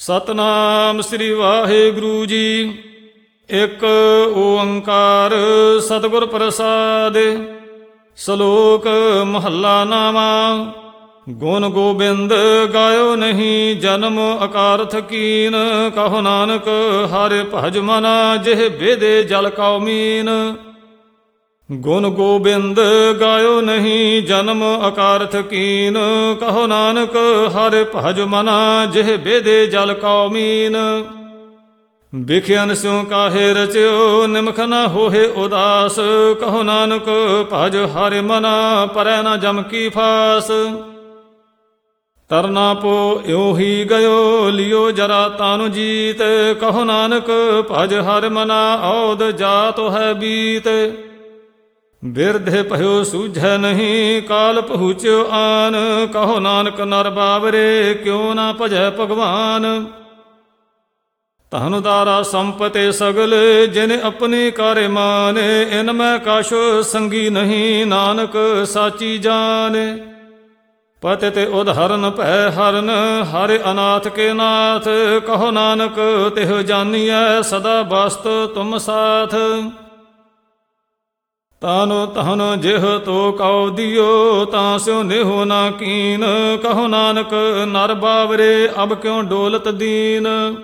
ਸਤਨਾਮ ਸ੍ਰੀ ਵਾਹਿਗੁਰੂ ਜੀ। ਇੱਕ ਓੰਕਾਰ ਸਤਿਗੁਰ ਪ੍ਰਸਾਦਿ। ਸ਼ਲੋਕ ਮਹੱਲਾ ਨਾਵਾਂ। ਗੁਣ ਗੋਬਿੰਦ ਗਾਇਓ ਨਹੀਂ ਜਨਮ ਅਕਾਰਥ ਕੀਨ। ਕਹੋ ਨਾਨਕ ਹਰਿ ਭਜ ਮਨਾ ਜਿਹ ਬੇਦੇ ਜਲ ਕਉ ਮੀਨ। ਗੁਣ ਗੋਬਿੰਦ ਗਾਇਓ ਨਹੀਂ ਜਨਮ ਅਕਾਰਥ ਕੀਨ। ਕਹੋ ਨਾਨਕ ਹਰਿ ਭਜ ਮਨਾ ਜਿਹ ਬੇਦੇ ਜਲ ਕਉ ਮੀਨ। ਵਿਖਿਆਨ ਸਿਉ ਕਾਹੇ ਰਚਿਓ ਨਿਮਖ ਨ ਹੋਏ ਉਦਾਸ। ਕਹੋ ਨਾਨਕ ਭਜ ਹਰਿ ਮਨਾ ਪਰੈ ਨ ਜਮ ਕੀ ਫਾਸ। ਤਰਨਾ ਪੋ ਇਉ ਹੀ ਗਇਓ ਲਿਓ ਜਰਾ ਤਾਨੁ ਜੀਤ। ਕਹੋ ਨਾਨਕ ਭਜ ਹਰਿ ਮਨਾ ਔਦ ਜਾਤੁ ਹੈ ਬੀਤ। ਬਿਰਧਿ ਭਇਓ ਸੂਝੈ ਨਹੀਂ ਕਾਲ ਪਹੁੰਚਿਓ ਆਨ। ਕਹੋ ਨਾਨਕ ਨਰ ਬਾਵਰੇ ਕਿਉ ਨਾ ਭਜੈ ਭਗਵਾਨ। ਧਨ ਦਾਰਾ ਸੰਪਤਿ ਸਗਲ ਜਿਨ ਆਪਣੀ ਕਾਰੇ ਮਾਨੇ। ਇਨ ਮੈਂ ਕਛ ਸੰਗੀ ਨਹੀਂ ਨਾਨਕ ਸਾਚੀ ਜਾਣੇ। ਪਤਿ ਤੇ ਉਦਹਰਨ ਭੈ ਹਰਨ ਹਰਿ ਅਨਾਥ ਕੇ ਨਾਥ। ਕਹੋ ਨਾਨਕ ਤਿਹੁ ਜਾਨੀਐ ਸਦਾ ਬਸਤ ਤੁਮ ਸਾਥ। ਤਾਨੁ ਤਹਨ ਜਿਹ ਤੋ ਕਉ ਦਿਓ ਤਾਂ ਸਿਉ ਨਿਹੁ ਨਾ ਕੀਨ। ਕਹੋ ਨਾਨਕ ਨਰ ਬਾਵਰੇ ਅਬ ਕਿਉ ਡੋਲਤ ਦੀਨ।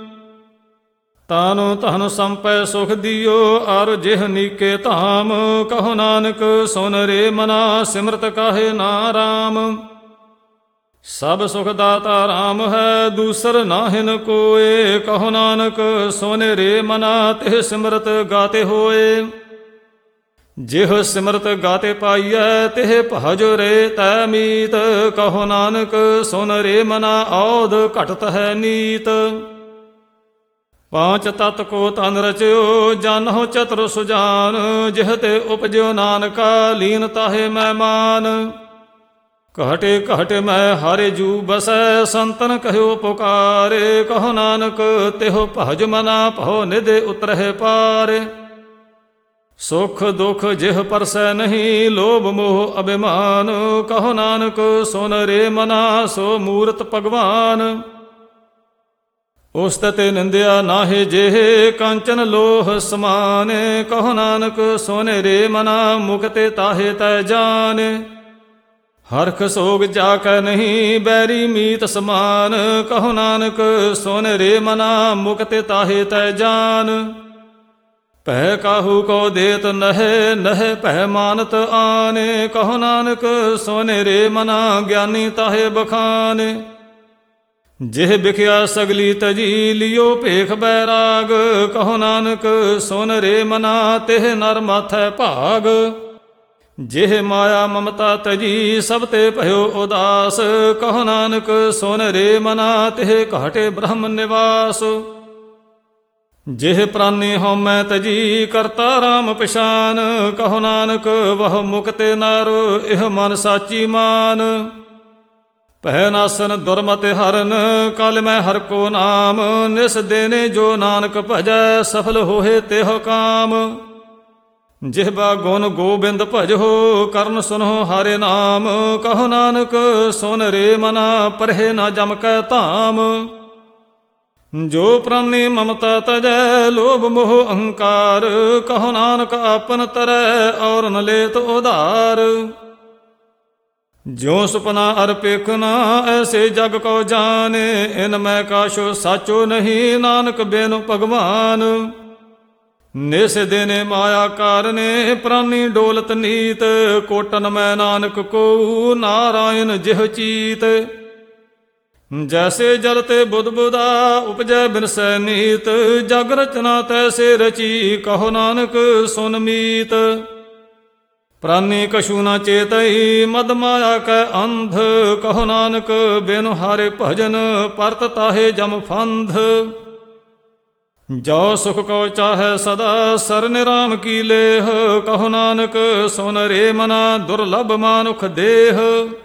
ਤਾਨੁ ਤਹਨ ਸੰਪੈ ਸੁਖ ਦਿਓ ਅਰ ਜਿਹ ਨੀਕੇ ਧਾਮ। ਕਹੋ ਨਾਨਕ ਸੁਨ ਰੇ ਮਨਾ ਸਿਮਰਤ ਕਾਹੇ ਨਾ ਰਾਮ। ਸਭ ਸੁਖ ਦਾਤਾ ਰਾਮ ਹੈ ਦੂਸਰ ਨਾਹਿਨ ਕੋਏ। ਕਹੋ ਨਾਨਕ ਸੁਨ ਰੇ ਮਨਾ ਤਿਹ ਸਿਮਰਤ ਗਾਤੇ ਹੋਏ। ਜਿਹ ਸਿਮਰਤ ਗਾਤੇ ਪਾਈਐ ਤਿਹ ਭਜੁ ਰੇ ਤੈ ਮੀਤ। ਕਹੋ ਨਾਨਕ ਸੁਨ ਰੇ ਮਨਾ ਔਧ ਘਟਤ ਹੈ ਨੀਤ। ਪਾਂਚ ਤਤ ਕੋ ਤਨ ਰਚਿਓ ਜਾਨਹੁ ਚਤੁਰ ਸੁਜਾਨ। ਜਿਹ ਤੇ ਉਪਜਿਓ ਨਾਨਕਾ ਲੀਨ ਤਾਹੇ ਮੈਂ ਮਾਨ। ਘਾਟੇ ਘਾਟੇ ਮੈਂ ਹਾਰੇ ਜੂ ਬਸੈ ਸੰਤਨ ਕਹਿਓ ਪੁਕਾਰੇ। ਕਹੋ ਨਾਨਕ ਤਿਹੁ ਭਜ ਮਨਾ ਭਉ ਨਿਧਿ ਉਤਰਹਿ ਪਾਰੇ। ਸੁਖ ਦੁਖ ਜਿਹ ਪਰਸੈ ਨਹੀਂ ਲੋਭ ਮੋਹ ਅਭਿਮਾਨ। ਕਹੋ ਨਾਨਕ ਸੁਨ ਰੇ ਮਨਾ ਸੋ ਮੂਰਤ ਭਗਵਾਨ। ਉਸਤਤ ਨਿੰਦਿਆ ਨਾਹਿ ਜਿਹੇ ਕੰਚਨ ਲੋਹ ਸਮਾਨੇ। ਕਹੋ ਨਾਨਕ ਸੁਨ ਰੇ ਮਨਾ ਮੁਕਤੇ ਤਾਹੇ ਤੈ ਜਾਣੇ। ਹਰਖ ਸੋਗ ਜਾ ਕੈ ਨਹੀਂ ਬੈਰੀ ਮੀਤ ਸਮਾਨ। ਕਹੋ ਨਾਨਕ ਸੁਨ ਰੇ ਮਨਾ ਮੁਕਤੇ ਤਾਹੇ ਤੈ ਜਾਨ। ਭੈ ਕਾਹੂ ਕੋ ਦੇਤ ਨਹਿ ਨਹਿ ਭੈ ਮਾਨਤ ਆਨੇ। ਕਹੋ ਨਾਨਕ ਸੁਨ ਰੇ ਮਨਾ ਗਿਆਨੀ ਤਾਹੇ ਬਖਾਨੇ। ਜਿਹ ਬਿਖਿਆ ਸਗਲੀ ਤਜੀ ਲਿਓ ਭੇਖ ਬੈਰਾਗ। ਕਹੋ ਨਾਨਕ ਸੁਨ ਰੇ ਮਨਾ ਤਿਹ ਨਰ ਮਾਥੈ ਭਾਗ। ਜਿਹ ਮਾਇਆ ਮਮਤਾ ਤਜੀ ਸਭ ਤੇ ਭਇਓ ਉਦਾਸ। ਕਹੋ ਨਾਨਕ ਸੁਨ ਰੇ ਮਨਾ ਤਿਹ ਘਾਟੇ ਬ੍ਰਹਮ ਨਿਵਾਸ। ਜਿਹ ਪ੍ਰਾਨੀ ਹਉਮੈ ਤਜੀ ਕਰਤਾ ਰਾਮ ਪਛਾਨ। ਕਹੋ ਨਾਨਕ ਵਹ ਮੁਕਤੇ ਨਰ ਇਹ ਮਨ ਸਾਚੀ ਮਾਨ। ਭੈ ਨਾਸਨ ਦੁਰਮਤਿ ਹਰਨ ਕਲ ਮੈਂ ਹਰ ਕੋ ਨਾਮ। ਨਿਸ ਦੇਨੇ ਜੋ ਨਾਨਕ ਭਜੈ ਸਫਲ ਹੋਏ ਤਿਹੁ ਕਾਮ। ਜਿਹਬਾ ਗੁਣ ਗੋਬਿੰਦ ਭਜੋ ਕਰਨ ਸੁਨੋ ਹਰਿ ਨਾਮ। ਕਹੋ ਨਾਨਕ ਸੁਨ ਰੇ ਮਨਾ ਪਰਹਿ ਨਾ ਜਮ ਕੈ ਧਾਮ। ਜੋ ਪ੍ਰਾਨੀ ਮਮਤਾ ਤਜੈ ਲੋਭ ਮੋਹ ਅਹੰਕਾਰ। ਕਹੋ ਨਾਨਕ ਆਪਨ ਤਰੈ ਔਰ ਨ ਲੇਤ ਉਧਾਰ। ਜੋ ਸੁਪਨਾ ਅਰ ਪੇਖ ਨਾ ਐਸੇ ਜਗ ਕੋ ਜਾਣੇ। ਇਨ ਮੈਂ ਕਾਛੋ ਸਾਚੋ ਨਹੀਂ ਨਾਨਕ ਬਿਨੁ ਭਗਵਾਨ। ਨਿਸ ਦਿਨੇ ਮਾਇਆ ਕਾਰਨੇ ਪ੍ਰਾਨੀ ਡੋਲਤ ਨੀਤ। ਕੋਟਨ ਮੈਂ ਨਾਨਕ ਕੋ ਨਾਰਾਇਣ ਜਿਹ ਚੀਤ। ਜੈਸੇ ਜਲ ਤੇ ਬੁੱਧ ਬੁਧਾ ਉਪਜੈ ਬਿਨਸੈ ਨੀਤ। ਜਗ ਰਚਨਾ ਤੈਸੇ ਰਚੀ ਕਹੋ ਨਾਨਕ ਸੁਨ ਮੀਤ। ਪ੍ਰਾਨੀ ਕਛੂ ਨਾ ਚੇਤਈ ਮਦ ਮਾਇਆ ਕੈ ਅੰਧ। ਕਹੋ ਨਾਨਕ ਬਿਨੁ ਹਰਿ ਭਜਨ ਪਰਤ ਤਾਹੇ ਜਮ ਫੰਧ। ਜੋ ਸੁਖ ਕੋ ਚਾਹੈ ਸਦਾ ਸਰਨ ਰਾਮ ਕੀ ਲੇਹ। ਕਹੋ ਨਾਨਕ ਸੁਨ ਰੇ ਮਨਾ ਦੁਰਲਭ ਮਾਨੁਖ ਦੇਹ।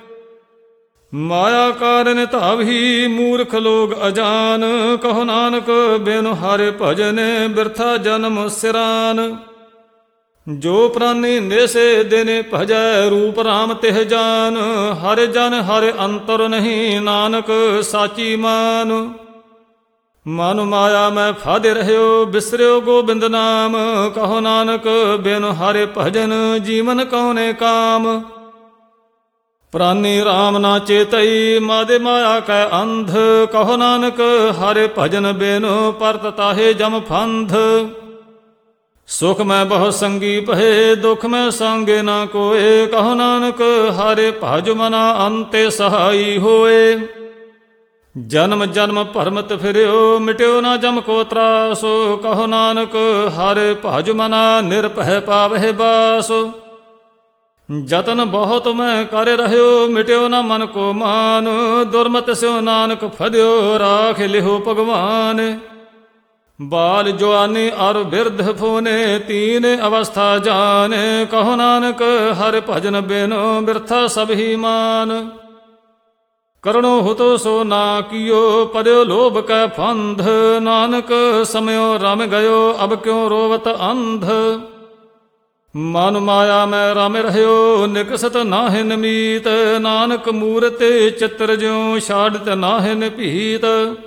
ਮਾਇਆ ਕਾਰਨ ਧਾਵੀ ਮੂਰਖ ਲੋਗ ਅਜਾਨ। ਕਹੋ ਨਾਨਕ ਬਿਨੁ ਹਰਿ ਭਜਨ ਬਿਰਥਾ ਜਨਮ ਸਿਰਾਨ। ਜੋ ਪ੍ਰਾਨੀ ਨਿਸੇ ਦਿਨ ਭਜੈ ਰੂਪ ਰਾਮ ਤਿਹ ਜਾਨ। ਹਰਿ ਜਨ ਹਰਿ ਅੰਤਰ ਨਹੀਂ ਨਾਨਕ ਸਾਚੀ ਮਾਨ। ਮਨ ਮਾਇਆ ਮੈਂ ਫਾਦੇ ਰਹਿਓ, ਬਿਸਰਿਓ ਗੋਬਿੰਦ ਨਾਮ। ਕਹੋ ਨਾਨਕ ਬਿਨ ਹਰਿ ਭਜਨ, ਜੀਵਨ ਕਉਨੇ ਕਾਮ। ਪ੍ਰਾਨੀ RAM ਨਾ ਚੇਤਈ, ਮਾਦੇ ਮਾਇਆ ਕੈ ਅੰਧ। ਕਹੋ ਨਾਨਕ ਹਰਿ ਭਜਨ ਬਿਨ, ਪਰਤ ਤਾਹੇ ਜਮ ਫੰਧ। ਸੁਖ ਮੈਂ ਬਹੁ ਸੰਗੀ ਭਏ, ਦੁਖ ਮੈਂ ਸੰਗੇ ਨਾ ਕੋਏ। ਕਹੋ ਨਾਨਕ ਹਰਿ ਭਜ ਮਨਾ, ਅੰਤੇ ਸਹਾਈ ਹੋਏ। ਜਨਮ ਜਨਮ ਭਰਮਤ ਫਿਰਿਓ, ਮਿਟਿਓ ਨਾ ਜਮ ਕੋ ਤਰਾਸ। ਕਹੋ ਨਾਨਕ ਹਰਿ ਭਜ ਮਨਾ, ਨਿਰਭੈ ਪਾਵਹਿ ਬਾਸ। ਜਤਨ ਬਹੁਤ ਮੈਂ ਕਰ ਰਹਿਓ, ਮਿਟਿਓ ਨਾ ਮਨ ਕੋ ਮਾਨ। ਦੁਰਮਤ ਸਿਓ ਨਾਨਕ ਫਦਿਓ, ਰਾਖ ਲਿਹੋ ਭਗਵਾਨ। ਬਾਲ ਜਵਾਨੀ ਅਰ ਬਿਰਧ ਫੋਨੇ, ਤੀਨ ਅਵਸਥਾ ਜਾਨੇ। ਕਹੋ ਨਾਨਕ ਹਰਿ ਭਜਨ ਬਿਨ, ਬਿਰਥਾ ਸਭ ਹੀ ਮਾਨ। ਕਰਣੋ ਹੁਤੋ ਸੋ ਨਾ ਕੀਓ, ਪਰਿਓ ਲੋਭ ਕੈ ਫੰਧ। ਨਾਨਕ ਸਮਿਓ ਰਮ ਗਇਓ, ਅਬ ਕਿਉ ਰੋਵਤ ਅੰਧ। ਮਨ ਮਾਇਆ ਮੈਂ ਰਮ ਰਹਿਓ, ਨਿਕਸਤ ਨਾਹਿ ਨਮੀਤ। ਨਾਨਕ ਮੂਰਤਿ ਚਿਤ੍ਰ ਜਿਉ, ਛਾੜਤ ਨਾਹਿ ਭੀਤ।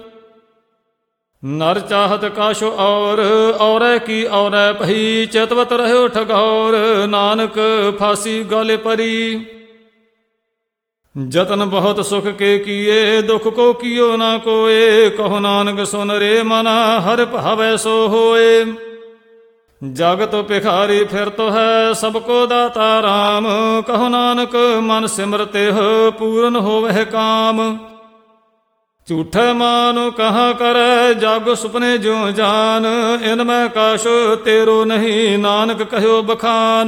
ਨਰ ਚਾਹਤ ਕਾਸ਼ੋ ਔਰੈ ਕੀ ਔਰੈ ਭਈ। ਚਿਤਵਤ ਰਹਿਓ ਠਗੌਰ, ਨਾਨਕ ਫਾਸੀ ਗਲ ਪਰੀ। ਜਤਨ ਬਹੁਤ ਸੁਖ ਕੇ ਕੀਏ, ਦੁਖ ਕੋ ਕੀਓ ਨਾ ਕੋਏ। ਕਹੋ ਨਾਨਕ ਸੁਨ ਰੇ ਮਨਾ, ਹਰਿ ਭਾਵੈ ਸੋ ਹੋਏ। ਜਗਤ ਭਿਖਾਰੀ ਫਿਰਤ ਹੈ, ਸਭ ਕੋ ਦਾਤਾ ਰਾਮ। ਕਹੋ ਨਾਨਕ ਮਨ ਸਿਮਰਤਿਹ, ਪੂਰਨ ਹੋਵਹਿ ਕਾਮ। ਝੂਠੈ ਮਾਨੁ ਕਹਾ ਕਰੈ, ਜਗ ਸੁਪਨੇ ਜਿਉ ਜਾਨ। ਇਨ ਮੈਂ ਕਾਸ਼ ਤੇਰੋ ਨਹੀਂ, ਨਾਨਕ ਕਹਿਓ ਬਖਾਨ।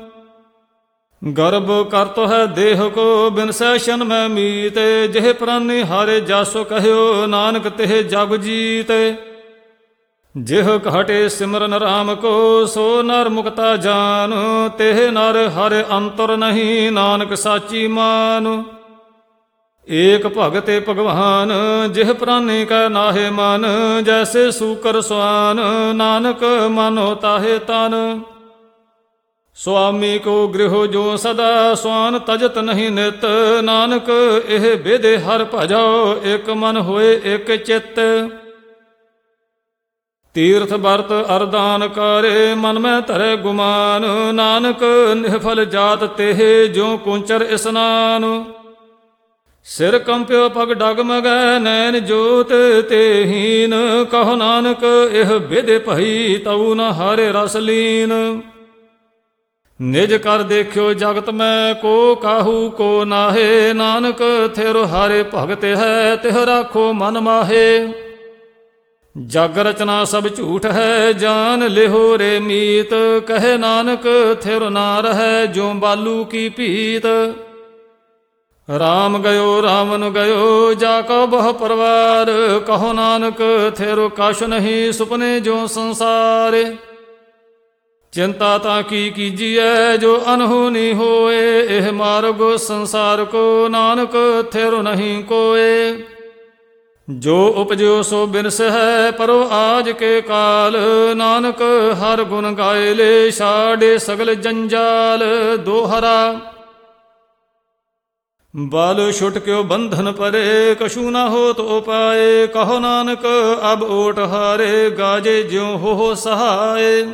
ਗਰਭ ਕਰਤ ਹੈ ਦੇਹ ਕੋ, ਬਿਨ ਸੈਸ਼ਨ ਮੈਂ ਮੀਤ। ਜਿਹ ਪ੍ਰਾਨੀ ਹਰਿ ਜਾਸੋ ਕਹਿਓ, ਨਾਨਕ ਤਿਹ ਜਗ ਜੀਤ। ਜਿਹ ਘਾਟੇ ਸਿਮਰਨ ਰਾਮ ਕੋ, ਸੋ ਨਰ ਮੁਕਤਾ ਜਾਨ। ਤਿਹ ਨਰ ਹਰਿ ਅੰਤਰ ਨਹੀਂ, ਨਾਨਕ ਸਾਚੀ ਮਾਨ। ਏਕ ਭਗਤੇ ਭਗਵਾਨ, ਜਿਹ ਪ੍ਰਾਨੀ ਕੈ ਨਾਹਿ ਮਨ। ਜੈਸੇ ਸੂਕਰ ਸੁਆਨ, ਨਾਨਕ ਮਾਨੋ ਤਾਹੇ ਤਨ। ਸੁਆਮੀ ਕੋ ਗ੍ਰਿਹ ਜੋ ਸਦਾ, ਸੁਆਨ ਤਜਤ ਨਹੀਂ ਨਿਤ। ਨਾਨਕ ਇਹ ਬੇਦੇ ਹਰਿ ਭਜੋ, ਇਕ ਮਨ ਹੋਏ ਇਕ ਚਿੱਤ। ਤੀਰਥ ਵਰਤ ਅਰਦਾਨ ਕਾਰੇ, ਮਨ ਮੈਂ ਧਰੈ ਗੁਮਾਨ। ਨਾਨਕ ਨਿਹਫਲ ਜਾਤ ਤੇਹ, ਜਿਉ ਕੁੰਚਰ ਇਸਨਾਨ। ਸਿਰ ਕੰਪਿਓ ਪਗ ਡਗਮਗੈ, ਨੈਣ ਜੋਤ ਤੇਹੀਨ। ਕਹੋ ਨਾਨਕ ਇਹ ਬਿਧ ਭਈ, ਤਉ ਨ ਹਰਿ ਰਸ ਲੀਨ। ਨਿਜ ਕਰ ਦੇਖਿਓ ਜਗਤ ਮੈਂ, ਕੋ ਕਾਹੂ ਕੋ ਨਾਹੇ। ਨਾਨਕ ਥਿਰ ਹਰਿ ਭਗਤ ਹੈ, ਤਿਹ ਰਾਖੋ ਮਨ ਮਾਹੇ। ਜਗ ਰਚਨਾ ਸਭ ਝੂਠ ਹੈ, ਜਾਨ ਲਿਹੋ ਰੇ ਮੀਤ। ਕਹੇ ਨਾਨਕ ਥਿਰ ਨਾ ਰਹੈ, ਜਿਉ ਬਾਲੂ ਕੀ ਭੀਤ। ਰਾਮ ਗਇਓ ਰਾਵਨ ਗਇਓ, ਜਾ ਕਉ ਬਹੁ ਪਰਵਾਰ। ਕਹੋ ਨਾਨਕ ਥਿਰ ਕਛ ਨਹੀਂ, ਸੁਪਨੇ ਜੋ ਸੰਸਾਰ। ਚਿੰਤਾ ਤਾਂ ਕੀ ਕੀਜੀਐ, ਜੋ ਅਨਹੋਨੀ ਹੋਏ। ਇਹ ਮਾਰਗ ਸੰਸਾਰ ਕੋ, ਨਾਨਕ ਥਿਰ ਨਹੀਂ ਕੋਏ। ਜੋ ਉਪਜਿਓ ਸੋ ਬਿਨਸ ਹੈ, ਪਰੋ ਆਜ ਕੇ ਕਾਲ। ਨਾਨਕ ਹਰ ਗੁਣ ਗਾਏ ਲੈ, ਛਾੜੇ ਸਗਲ ਜੰਜਾਲ। ਦੋਹਰਾ ਬਲ ਛੁਟ ਕਿਓ ਬੰਧਨ ਪਰੇ, ਕਛੂ ਨਾ ਹੋਤ ਉਪਾਏ। ਕਹੋ ਨਾਨਕ ਅਬ ਓਟ ਹਾਰੇ, ਗਾਜੇ ਜਿਉ ਹੋ ਸਹਾਏ।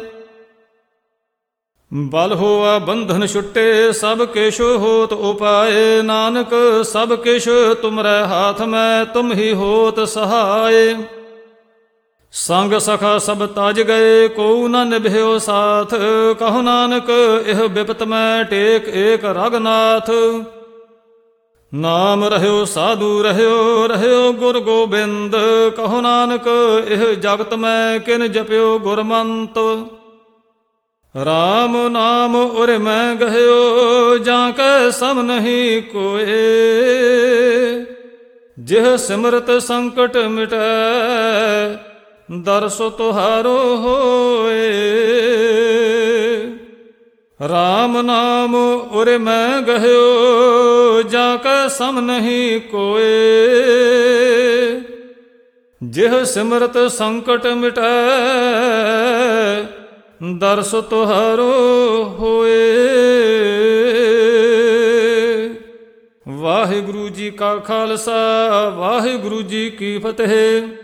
ਬਲ ਹੋਆ ਬੰਧਨ ਛੁਟੇ, ਸਭ ਕਿਛ ਹੋਤ ਉਪਾਏ। ਨਾਨਕ ਸਭ ਕਿਛ ਤੁਮਰੇ ਹਾਥ ਮੈਂ, ਤੁਮ ਹੀ ਹੋਤ ਸਹਾਏ। ਸੰਗ ਸਖਾ ਸਭ ਤਜ ਗਏ, ਕੋ ਨ ਨਿਭਿਓ ਸਾਥ। ਕਹੋ ਨਾਨਕ ਇਹ ਬਿਪਤ ਮੈਂ, ਟੇਕ ਏਕ ਰਗਨਾਥ। ਨਾਮ ਰਹਿਓ ਸਾਧੂ ਰਹਿਓ, ਰਹਿਓ ਗੁਰ ਗੋਬਿੰਦ। ਕਹੋ ਨਾਨਕ ਇਹ ਜਗਤ ਮੈਂ, ਕਿਨ ਜਪਿਓ ਗੁਰਮੰਤ। ਰਾਮ ਨਾਮ ਉਰ ਮੈਂ ਗਹਿਓ, ਜਾਂ ਕੈ ਸਮ ਨਹੀਂ ਕੋਏ। ਜਿਹ ਸਿਮਰਤ ਸੰਕਟ ਮਿਟੈ, ਦਰਸ ਤੁਹਾਰੋ ਹੋਏ। ਰਾਮ ਨਾਮ ਉਰ ਮੈਂ ਗਹਿਓ, ਜਾਂ ਕੈ ਸਮ ਨਹੀਂ ਕੋਏ। ਜਿਹ ਸਿਮਰਤ ਸੰਕਟ ਮਿਟੈ, ਦਰਸ ਤੁਹਾਰੋ ਹੋਏ। ਵਾਹਿਗੁਰੂ ਜੀ ਕਾ ਖਾਲਸਾ, ਵਾਹਿਗੁਰੂ ਜੀ ਕੀ ਫਤਿਹ।